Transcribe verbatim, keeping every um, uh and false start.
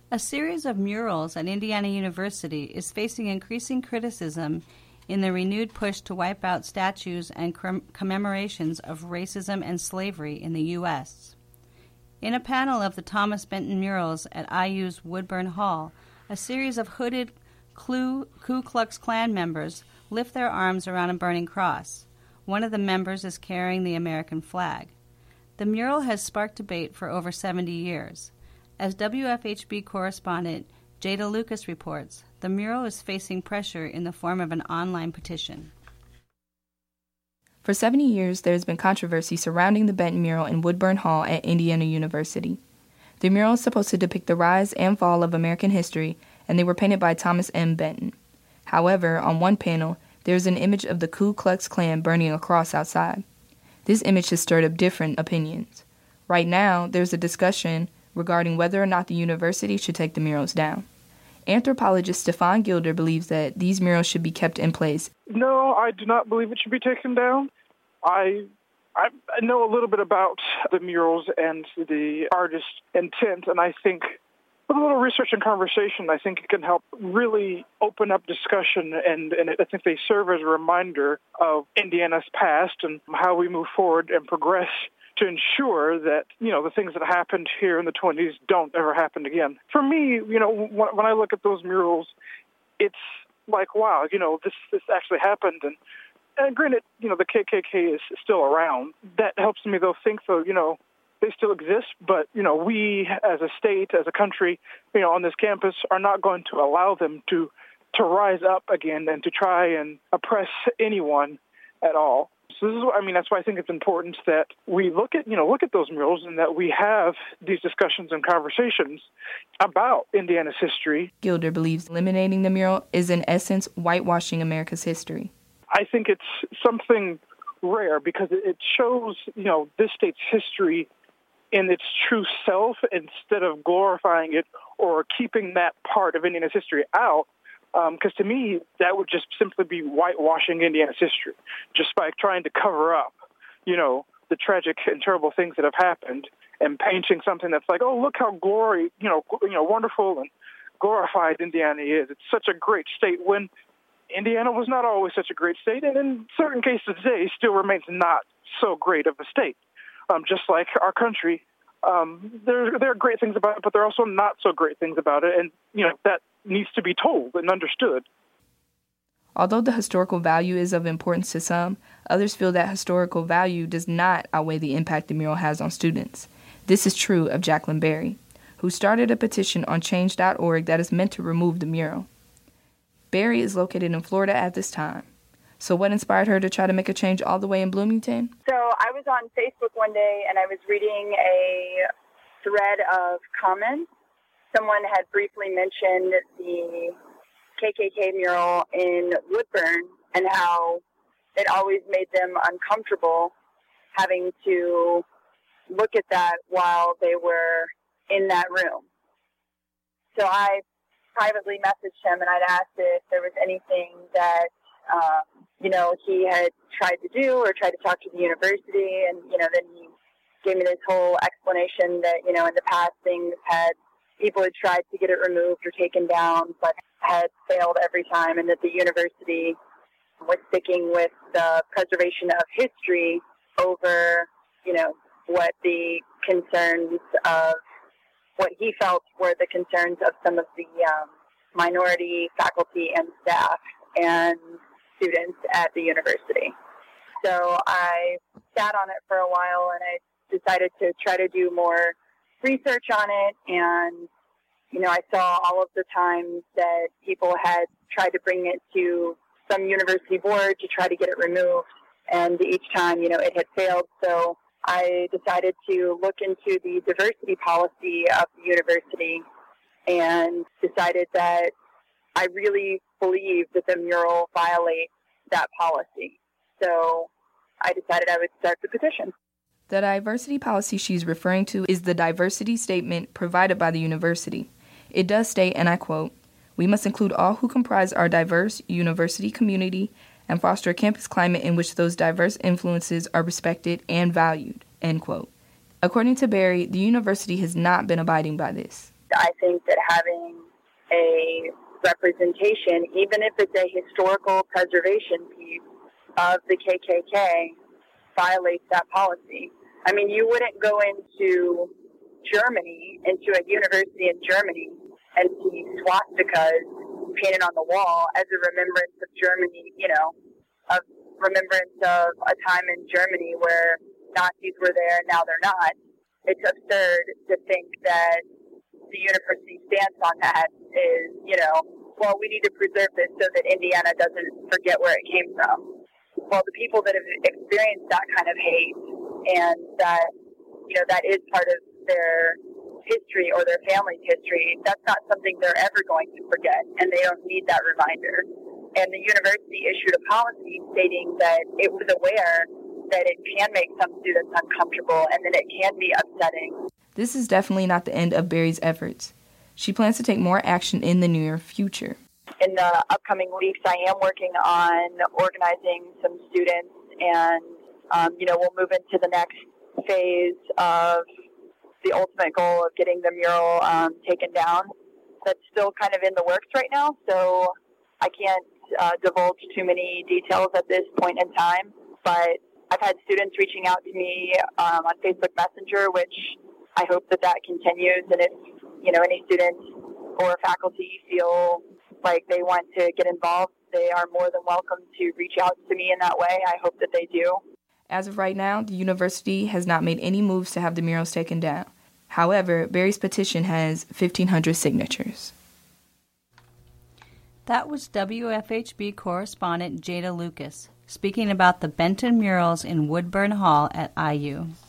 A series of murals at Indiana University is facing increasing criticism in the renewed push to wipe out statues and commemorations of racism and slavery in the U S In a panel of the Thomas Benton murals at I U's Woodburn Hall, a series of hooded Ku Klux Klan members lift their arms around a burning cross. One of the members is carrying the American flag. The mural has sparked debate for over seventy years. As W F H B correspondent Jada Lucas reports, the mural is facing pressure in the form of an online petition. For seventy years, there has been controversy surrounding the Benton mural in Woodburn Hall at Indiana University. The mural is supposed to depict the rise and fall of American history, and they were painted by Thomas M. Benton. However, on one panel, there is an image of the Ku Klux Klan burning a cross outside. This image has stirred up different opinions. Right now, there's a discussion regarding whether or not the university should take the murals down. Anthropologist Stefan Gilder believes that these murals should be kept in place. No, I do not believe it should be taken down. I I know a little bit about the murals and the artist's intent, and I think with a little research and conversation, I think it can help really open up discussion, and, and I think they serve as a reminder of Indiana's past and how we move forward and progress to ensure that, you know, the things that happened here in the twenties don't ever happen again. For me, you know, when, when I look at those murals, it's like, wow, you know, this, this actually happened. And, and granted, you know, the K K K is still around. That helps me, though, think, though, you know, they still exist. But, you know, we as a state, as a country, you know, on this campus are not going to allow them to, to rise up again and to try and oppress anyone at all. So this is, I mean, that's why I think it's important that we look at, you know, look at those murals and that we have these discussions and conversations about Indiana's history. Gilder believes eliminating the mural is, in essence, whitewashing America's history. I think it's something rare because it shows, you know, this state's history in its true self instead of glorifying it or keeping that part of Indiana's history out. Because um, to me, that would just simply be whitewashing Indiana's history, just by trying to cover up, you know, the tragic and terrible things that have happened, and painting something that's like, oh, look how glory, you know, you know, wonderful and glorified Indiana is. It's such a great state, when Indiana was not always such a great state, and in certain cases today still remains not so great of a state. Um, just like our country, um, there there are great things about it, but there are also not so great things about it, and you know that needs to be told and understood. Although the historical value is of importance to some, others feel that historical value does not outweigh the impact the mural has on students. This is true of Jacqueline Berry, who started a petition on change dot org that is meant to remove the mural. Berry is located in Florida at this time. So what inspired her to try to make a change all the way in Bloomington? So I was on Facebook one day and I was reading a thread of comments. Someone had briefly mentioned the K K K mural in Woodburn and how it always made them uncomfortable having to look at that while they were in that room. So I privately messaged him and I'd asked if there was anything that, um, you know, he had tried to do or tried to talk to the university. And, you know, then he gave me this whole explanation that, you know, in the past things had, people had tried to get it removed or taken down, but had failed every time, and that the university was sticking with the preservation of history over, you know, what the concerns of, what he felt were the concerns of some of the um, minority faculty and staff and students at the university. So I sat on it for a while, and I decided to try to do more research on it. And, you know, I saw all of the times that people had tried to bring it to some university board to try to get it removed. And each time, you know, it had failed. So I decided to look into the diversity policy of the university and decided that I really believe that the mural violates that policy. So I decided I would start the petition. The diversity policy she's referring to is the diversity statement provided by the university. It does state, and I quote, "We must include all who comprise our diverse university community and foster a campus climate in which those diverse influences are respected and valued," end quote. According to Berry, the university has not been abiding by this. I think that having a representation, even if it's a historical preservation piece of the K K K, violates that policy. I mean, you wouldn't go into Germany, into a university in Germany, and see swastikas painted on the wall as a remembrance of Germany, you know, of remembrance of a time in Germany where Nazis were there and now they're not. It's absurd to think that the university stance on that is, you know, well, we need to preserve this so that Indiana doesn't forget where it came from. Well, the people that have experienced that kind of hate and that, you know, that is part of their history or their family's history, that's not something they're ever going to forget, and they don't need that reminder. And the university issued a policy stating that it was aware that it can make some students uncomfortable and that it can be upsetting. This is definitely not the end of Barry's efforts. She plans to take more action in the near future. In the upcoming weeks, I am working on organizing some students, and, um, you know, we'll move into the next phase of the ultimate goal of getting the mural um, taken down. That's still kind of in the works right now, so I can't uh, divulge too many details at this point in time, but I've had students reaching out to me um, on Facebook Messenger, which I hope that that continues, and if, you know, any students or faculty feel like they want to get involved, they are more than welcome to reach out to me in that way. I hope that they do. As of right now, the university has not made any moves to have the murals taken down. However, Barry's petition has fifteen hundred signatures. That was W F H B correspondent Jada Lucas speaking about the Benton murals in Woodburn Hall at I U.